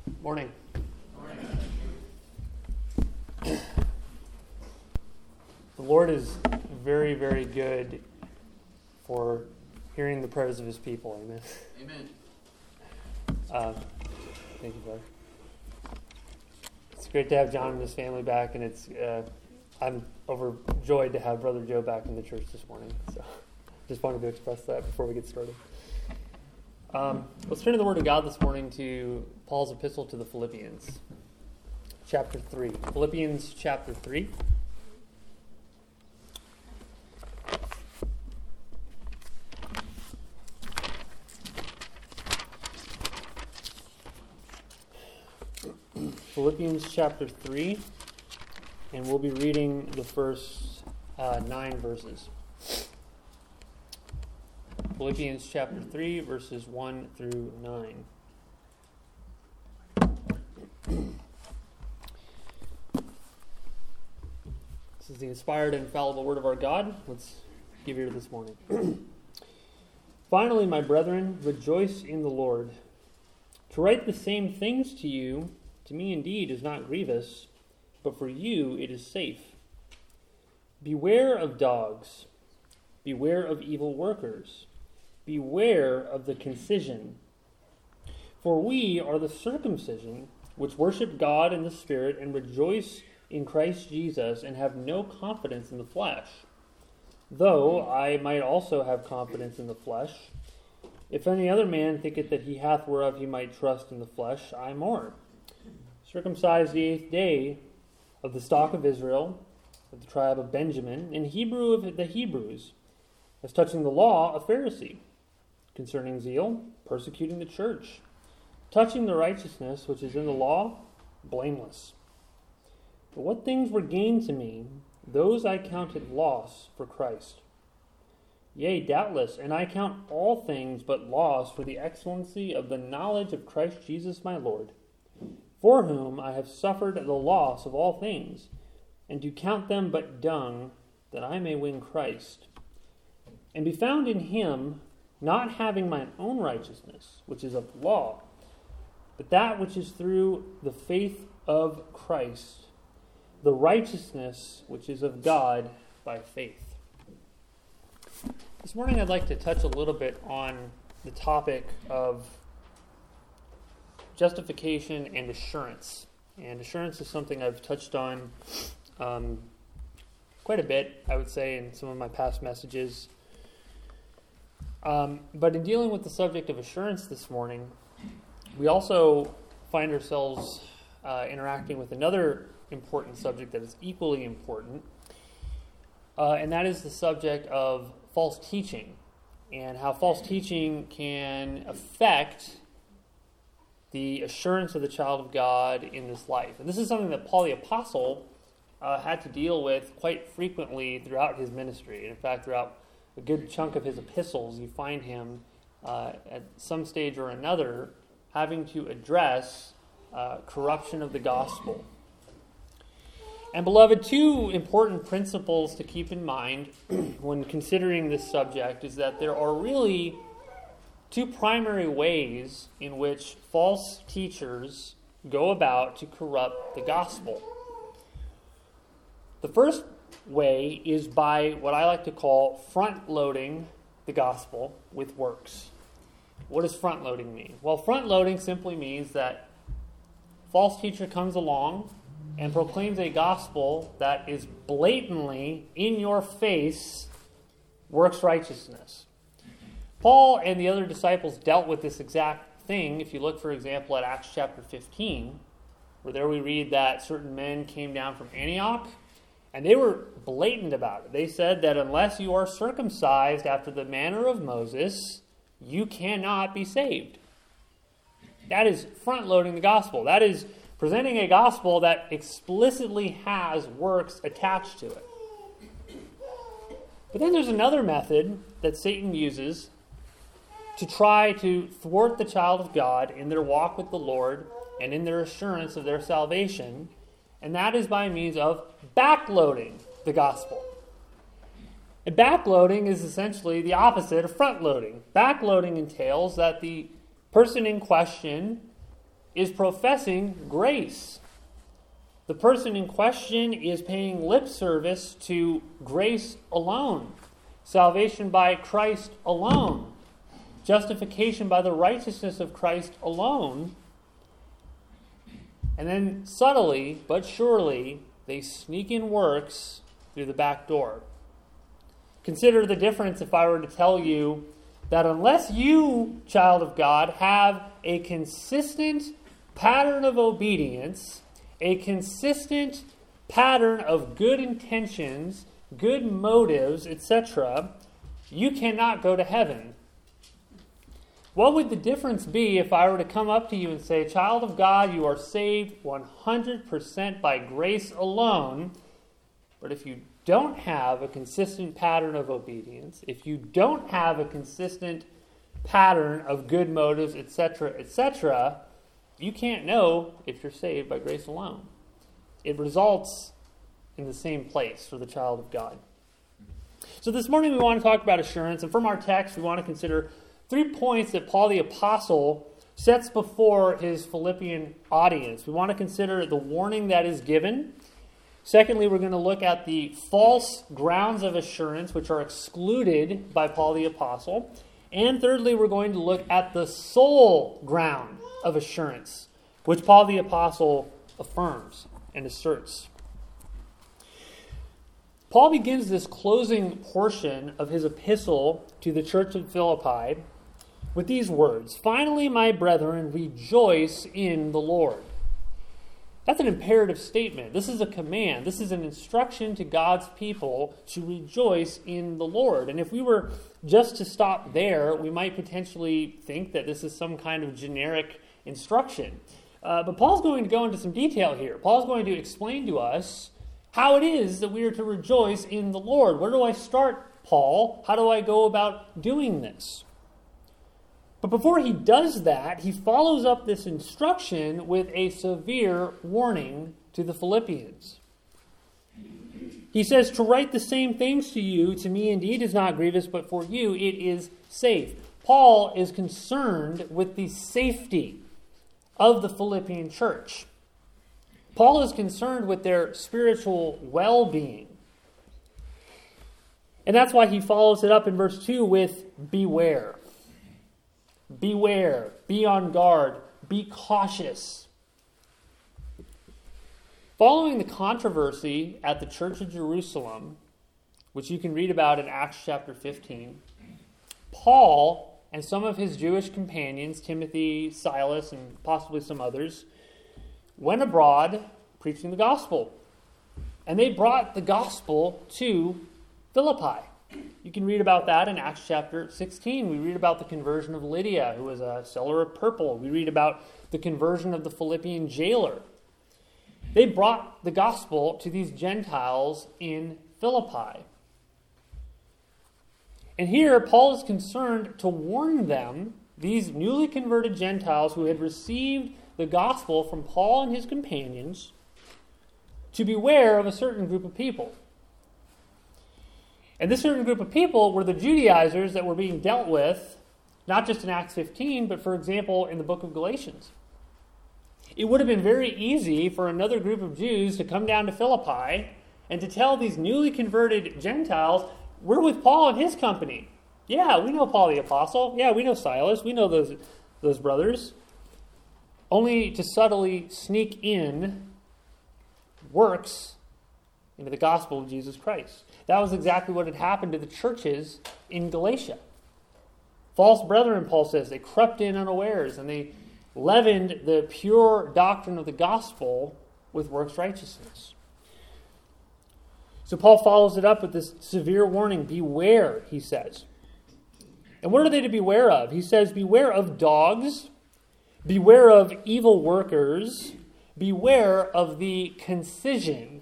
Morning. The Lord is very, very good for hearing the prayers of His people. Amen. Amen. Thank you, brother. It's great to have John and his family back, and I'm overjoyed to have Brother Joe back in the church this morning. So, just wanted to express that before we get started. Let's turn to the Word of God this morning to Paul's epistle to the Philippians, chapter 3. Philippians chapter 3. Philippians chapter 3, and we'll be reading the first 9 verses. Philippians chapter 3, verses 1 through 9. This is the inspired and infallible word of our God. Let's give ear this morning. Finally, my brethren, rejoice in the Lord. To write the same things to you, to me indeed, is not grievous, but for you it is safe. Beware of dogs. Beware of evil workers. Beware of the concision. For we are the circumcision, which worship God in the Spirit and rejoice in Christ Jesus and have no confidence in the flesh. Though I might also have confidence in the flesh. If any other man thinketh that he hath whereof he might trust in the flesh, I more. Circumcised the 8th day of the stock of Israel, of the tribe of Benjamin, and Hebrew of the Hebrews, as touching the law, a Pharisee, concerning zeal, persecuting the church, touching the righteousness which is in the law, blameless. But what things were gained to me, those I counted loss for Christ. Yea, doubtless, and I count all things but loss for the excellency of the knowledge of Christ Jesus my Lord, for whom I have suffered the loss of all things, and do count them but dung, that I may win Christ, and be found in him, not having mine own righteousness, which is of the law, but that which is through the faith of Christ, the righteousness which is of God by faith. This morning I'd like to touch a little bit on the topic of justification and assurance. And assurance is something I've touched on quite a bit, I would say, in some of my past messages. But in dealing with the subject of assurance this morning, we also find ourselves interacting with another important subject that is equally important, and that is the subject of false teaching, and how false teaching can affect the assurance of the child of God in this life. And this is something that Paul the Apostle had to deal with quite frequently throughout his ministry. And in fact, throughout a good chunk of his epistles, you find him at some stage or another having to address corruption of the gospel. And beloved, two important principles to keep in mind when considering this subject is that there are really two primary ways in which false teachers go about to corrupt the gospel. The first way is by what I like to call front-loading the gospel with works. What does front-loading mean? Well, front-loading simply means that a false teacher comes along and proclaims a gospel that is blatantly, in your face, works righteousness. Paul and the other disciples dealt with this exact thing. If you look, for example, at Acts chapter 15, where there we read that certain men came down from Antioch, and they were blatant about it. They said that unless you are circumcised after the manner of Moses, you cannot be saved. That is front-loading the gospel. That is presenting a gospel that explicitly has works attached to it. But then there's another method that Satan uses to try to thwart the child of God in their walk with the Lord and in their assurance of their salvation, and that is by means of backloading the gospel. And backloading is essentially the opposite of front-loading. Backloading entails that the person in question is professing grace. The person in question is paying lip service to grace alone, salvation by Christ alone, justification by the righteousness of Christ alone. And then subtly but surely, they sneak in works through the back door. Consider the difference if I were to tell you that unless you, child of God, have a consistent pattern of obedience, a consistent pattern of good intentions, good motives, etc., you cannot go to heaven. What would the difference be if I were to come up to you and say, child of God, you are saved 100% by grace alone, but if you don't have a consistent pattern of obedience, if you don't have a consistent pattern of good motives, etc., etc., you can't know if you're saved by grace alone. It results in the same place for the child of God. So this morning we want to talk about assurance, and from our text we want to consider 3 points that Paul the Apostle sets before his Philippian audience. We want to consider the warning that is given. Secondly, we're going to look at the false grounds of assurance, which are excluded by Paul the Apostle. And thirdly, we're going to look at the sole ground of assurance, which Paul the Apostle affirms and asserts. Paul begins this closing portion of his epistle to the church of Philippi with these words, "Finally, my brethren, rejoice in the Lord." That's an imperative statement. This is a command. This is an instruction to God's people to rejoice in the Lord. And if we were just to stop there, we might potentially think that this is some kind of generic instruction. But Paul's going to go into some detail here. Paul's going to explain to us how it is that we are to rejoice in the Lord. Where do I start, Paul? How do I go about doing this? But before he does that, he follows up this instruction with a severe warning to the Philippians. He says, "To write the same things to you, to me indeed is not grievous, but for you it is safe." Paul is concerned with the safety of the Philippian church. Paul is concerned with their spiritual well-being. And that's why he follows it up in verse 2 with beware. Beware, be on guard, be cautious. Following the controversy at the Church of Jerusalem, which you can read about in Acts chapter 15, Paul and some of his Jewish companions, Timothy, Silas, and possibly some others, went abroad preaching the gospel. And they brought the gospel to Philippi. You can read about that in Acts chapter 16. We read about the conversion of Lydia, who was a seller of purple. We read about the conversion of the Philippian jailer. They brought the gospel to these Gentiles in Philippi. And here, Paul is concerned to warn them, these newly converted Gentiles who had received the gospel from Paul and his companions, to beware of a certain group of people. And this certain group of people were the Judaizers that were being dealt with, not just in Acts 15, but for example, in the book of Galatians. It would have been very easy for another group of Jews to come down to Philippi and to tell these newly converted Gentiles, we're with Paul and his company. Yeah, we know Paul the Apostle. Yeah, we know Silas. We know those brothers. Only to subtly sneak in works into the gospel of Jesus Christ. That was exactly what had happened to the churches in Galatia. False brethren, Paul says, they crept in unawares and they leavened the pure doctrine of the gospel with works righteousness. So Paul follows it up with this severe warning. Beware, he says. And what are they to beware of? He says, beware of dogs, beware of evil workers, beware of the concision.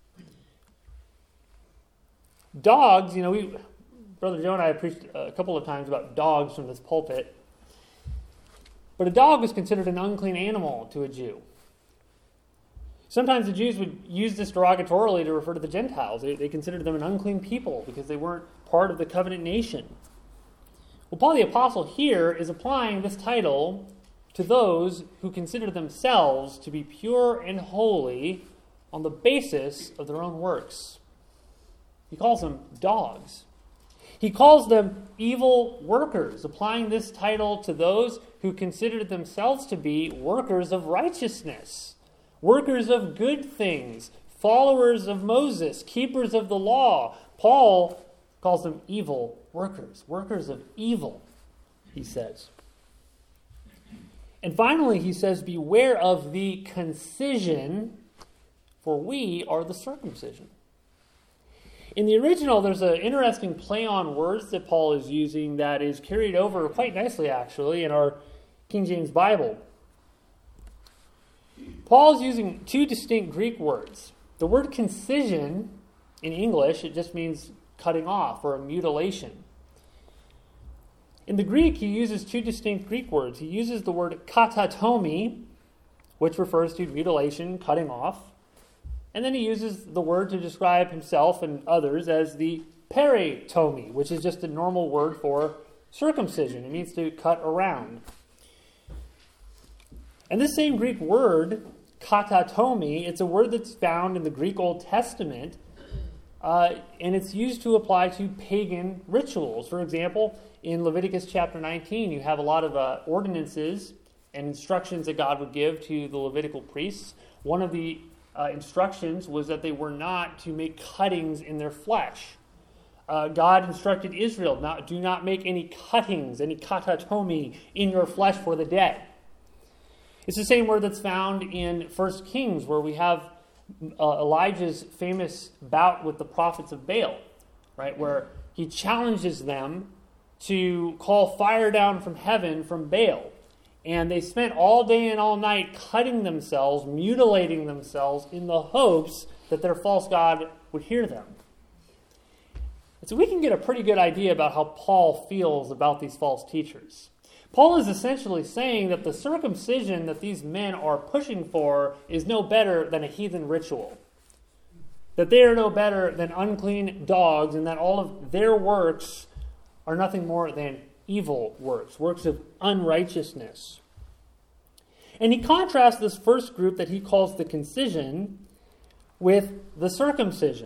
Dogs, Brother Joe and I have preached a couple of times about dogs from this pulpit. But a dog was considered an unclean animal to a Jew. Sometimes the Jews would use this derogatorily to refer to the Gentiles. They considered them an unclean people because they weren't part of the covenant nation. Well, Paul the Apostle here is applying this title to those who consider themselves to be pure and holy on the basis of their own works. He calls them dogs. He calls them evil workers, applying this title to those who considered themselves to be workers of righteousness, workers of good things, followers of Moses, keepers of the law. Paul calls them evil workers, workers of evil, he says. And finally, he says, beware of the concision, for we are the circumcision. In the original, there's an interesting play on words that Paul is using that is carried over quite nicely, actually, in our King James Bible. Paul is using two distinct Greek words. The word concision, in English, it just means cutting off or a mutilation. In the Greek, he uses two distinct Greek words. He uses the word katatomi, which refers to mutilation, cutting off. And then he uses the word to describe himself and others as the peritomi, which is just a normal word for circumcision. It means to cut around. And this same Greek word, katatomi, it's a word that's found in the Greek Old Testament, and it's used to apply to pagan rituals. For example, in Leviticus chapter 19, you have a lot of ordinances and instructions that God would give to the Levitical priests. One of the instructions was that they were not to make cuttings in their flesh. God instructed Israel, do not make any cuttings, any katatomi, in your flesh for the dead. It's the same word that's found in 1 Kings, where we have Elijah's famous bout with the prophets of Baal, right, where he challenges them to call fire down from heaven from Baal. And they spent all day and all night cutting themselves, mutilating themselves in the hopes that their false god would hear them. And so we can get a pretty good idea about how Paul feels about these false teachers. Paul is essentially saying that the circumcision that these men are pushing for is no better than a heathen ritual. That they are no better than unclean dogs, and that all of their works are nothing more than evil works, works of unrighteousness. And he contrasts this first group that he calls the concision with the circumcision.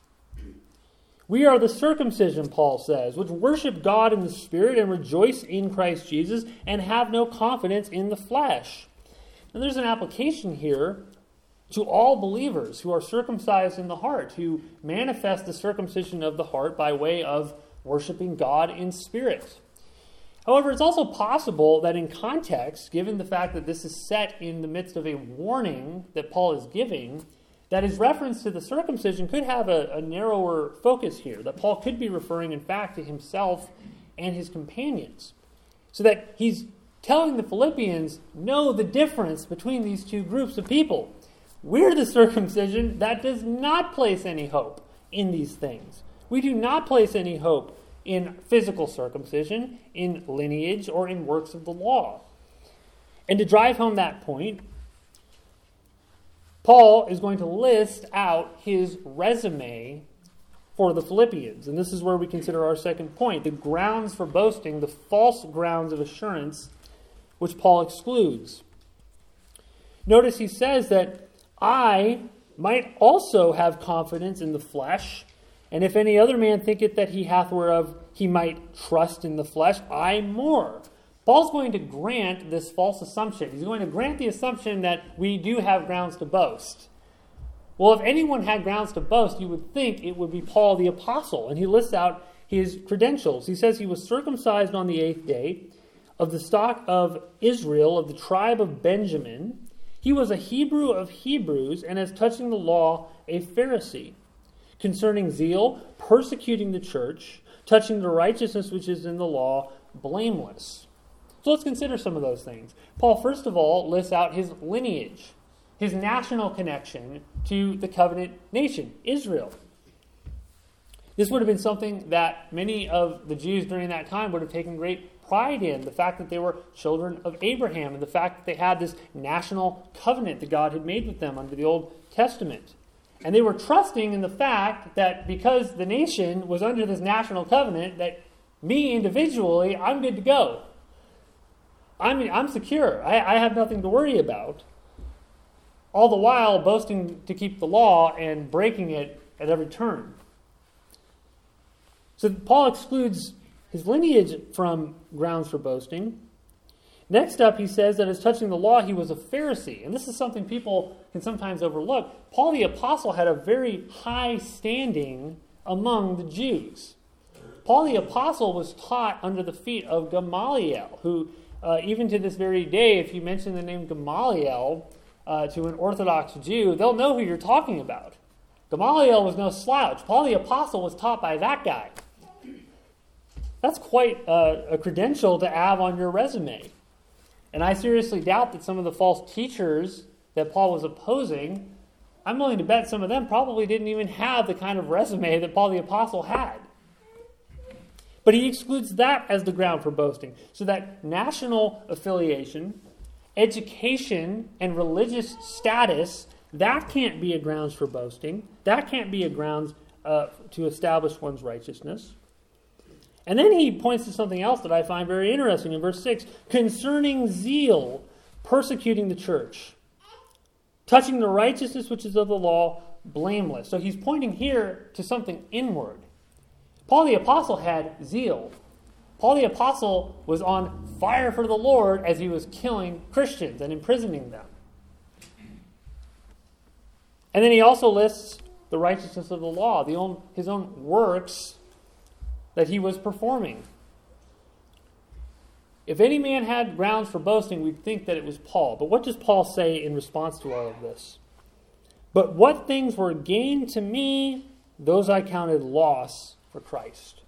We are the circumcision, Paul says, which worship God in the Spirit and rejoice in Christ Jesus and have no confidence in the flesh. And there's an application here to all believers who are circumcised in the heart, who manifest the circumcision of the heart by way of worshiping God in spirit. However, it's also possible that in context, given the fact that this is set in the midst of a warning that Paul is giving, that his reference to the circumcision could have a narrower focus here, that Paul could be referring, in fact, to himself and his companions. So that he's telling the Philippians, know the difference between these two groups of people. We're the circumcision that does not place any hope in these things. We do not place any hope in physical circumcision, in lineage, or in works of the law. And to drive home that point, Paul is going to list out his resume for the Philippians. And this is where we consider our second point, the grounds for boasting, the false grounds of assurance, which Paul excludes. Notice he says that I might also have confidence in the flesh, and if any other man thinketh that he hath whereof he might trust in the flesh, I more. Paul's going to grant this false assumption. He's going to grant the assumption that we do have grounds to boast. Well, if anyone had grounds to boast, you would think it would be Paul the Apostle. And he lists out his credentials. He says he was circumcised on the 8th day, of the stock of Israel, of the tribe of Benjamin. He was a Hebrew of Hebrews, and as touching the law, a Pharisee. Concerning zeal, persecuting the church, touching the righteousness which is in the law, blameless. So let's consider some of those things. Paul, first of all, lists out his lineage, his national connection to the covenant nation, Israel. This would have been something that many of the Jews during that time would have taken great pride in, the fact that they were children of Abraham, and the fact that they had this national covenant that God had made with them under the Old Testament. And they were trusting in the fact that because the nation was under this national covenant, that me individually, I'm good to go. I'm secure. I have nothing to worry about. All the while boasting to keep the law and breaking it at every turn. So Paul excludes his lineage from grounds for boasting. Next up, he says that as touching the law, he was a Pharisee. And this is something people can sometimes overlook. Paul the Apostle had a very high standing among the Jews. Paul the Apostle was taught under the feet of Gamaliel, who even to this very day, if you mention the name Gamaliel to an Orthodox Jew, they'll know who you're talking about. Gamaliel was no slouch. Paul the Apostle was taught by that guy. That's quite a credential to have on your resume. And I seriously doubt that some of the false teachers that Paul was opposing, I'm willing to bet some of them probably didn't even have the kind of resume that Paul the Apostle had. But he excludes that as the ground for boasting. So that national affiliation, education, and religious status, that can't be a grounds for boasting. That can't be a grounds to establish one's righteousness. And then he points to something else that I find very interesting in verse 6. Concerning zeal, persecuting the church. Touching the righteousness which is of the law, blameless. So he's pointing here to something inward. Paul the Apostle had zeal. Paul the Apostle was on fire for the Lord as he was killing Christians and imprisoning them. And then he also lists the righteousness of the law, his own works that he was performing. If any man had grounds for boasting, we'd think that it was Paul. But what does Paul say in response to all of this? But what things were gain to me, those I counted loss for Christ.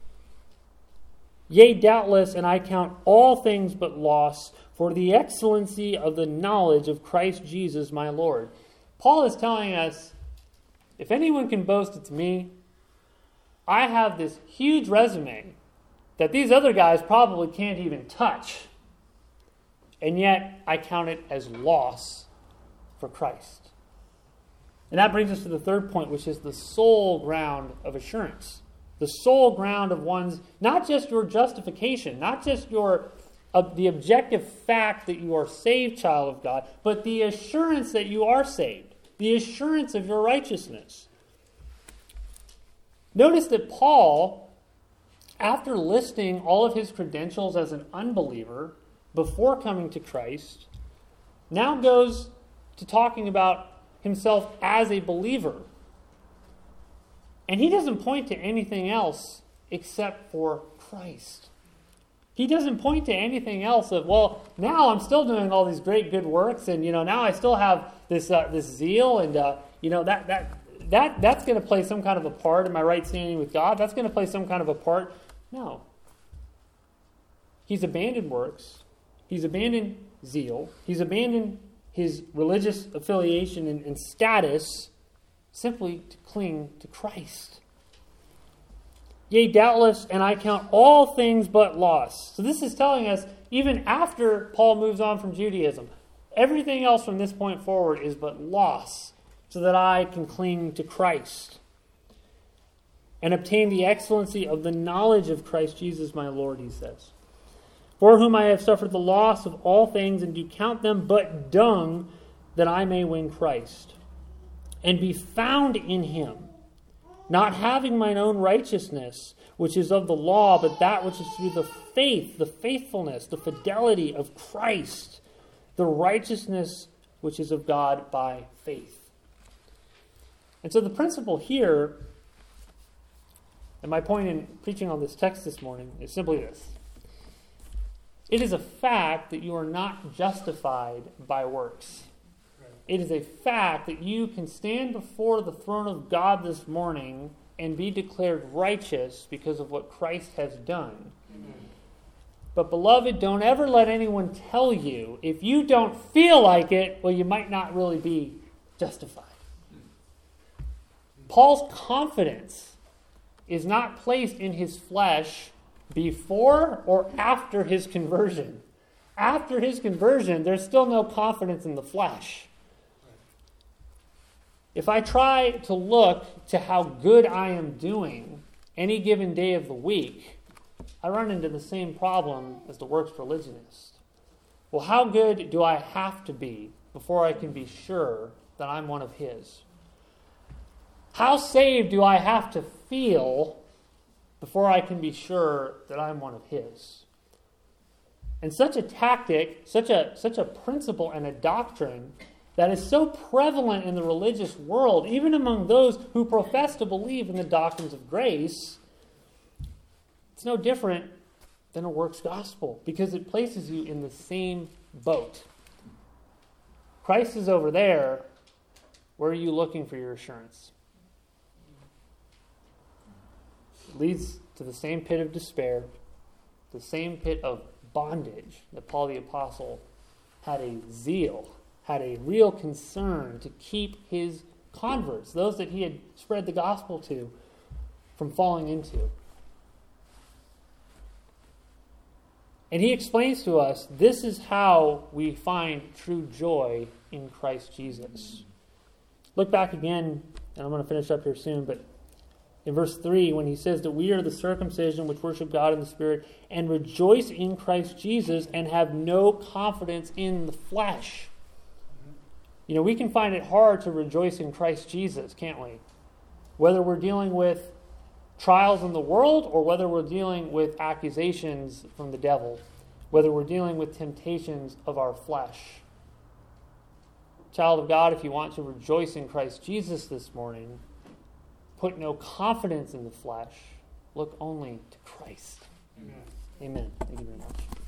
Yea, doubtless, and I count all things but loss for the excellency of the knowledge of Christ Jesus my Lord. Paul is telling us, if anyone can boast, it's me. I have this huge resume that these other guys probably can't even touch. And yet, I count it as loss for Christ. And that brings us to the third point, which is the sole ground of assurance. The sole ground of one's, not just your justification, not just the objective fact that you are saved, child of God, but the assurance that you are saved. The assurance of your righteousness. Notice that Paul, after listing all of his credentials as an unbeliever before coming to Christ, now goes to talking about himself as a believer. And he doesn't point to anything else except for Christ. He doesn't point to anything else of, well, now I'm still doing all these great good works, and now I still have this zeal, and that's going to play some kind of a part in my right standing with God. That's going to play some kind of a part. No. He's abandoned works. He's abandoned zeal. He's abandoned his religious affiliation and status simply to cling to Christ. Yea, doubtless, and I count all things but loss. So this is telling us, even after Paul moves on from Judaism, everything else from this point forward is but loss, so that I can cling to Christ and obtain the excellency of the knowledge of Christ Jesus my Lord, he says. For whom I have suffered the loss of all things, and do count them but dung, that I may win Christ, and be found in him, not having mine own righteousness, which is of the law, but that which is through the faith, the faithfulness, the fidelity of Christ, the righteousness which is of God by faith. And so the principle here, and my point in preaching on this text this morning, is simply this. It is a fact that you are not justified by works. It is a fact that you can stand before the throne of God this morning and be declared righteous because of what Christ has done. Amen. But beloved, don't ever let anyone tell you, if you don't feel like it, well, you might not really be justified. Paul's confidence is not placed in his flesh before or after his conversion. After his conversion, there's still no confidence in the flesh. If I try to look to how good I am doing any given day of the week, I run into the same problem as the works religionist. Well, how good do I have to be before I can be sure that I'm one of his? How saved do I have to feel before I can be sure that I'm one of his? And such a tactic, such a principle and a doctrine that is so prevalent in the religious world, even among those who profess to believe in the doctrines of grace, it's no different than a works gospel, because it places you in the same boat. Christ is over there. Where are you looking for your assurance? It leads to the same pit of despair, the same pit of bondage that Paul the Apostle had a zeal, had a real concern to keep his converts, those that he had spread the gospel to, from falling into. And he explains to us, this is how we find true joy in Christ Jesus. Look back again, and I'm going to finish up here soon, but in verse 3, when he says that we are the circumcision which worship God in the Spirit and rejoice in Christ Jesus and have no confidence in the flesh. You know, we can find it hard to rejoice in Christ Jesus, can't we? Whether we're dealing with trials in the world or whether we're dealing with accusations from the devil, whether we're dealing with temptations of our flesh. Child of God, if you want to rejoice in Christ Jesus this morning, put no confidence in the flesh. Look only to Christ. Amen. Amen. Thank you very much.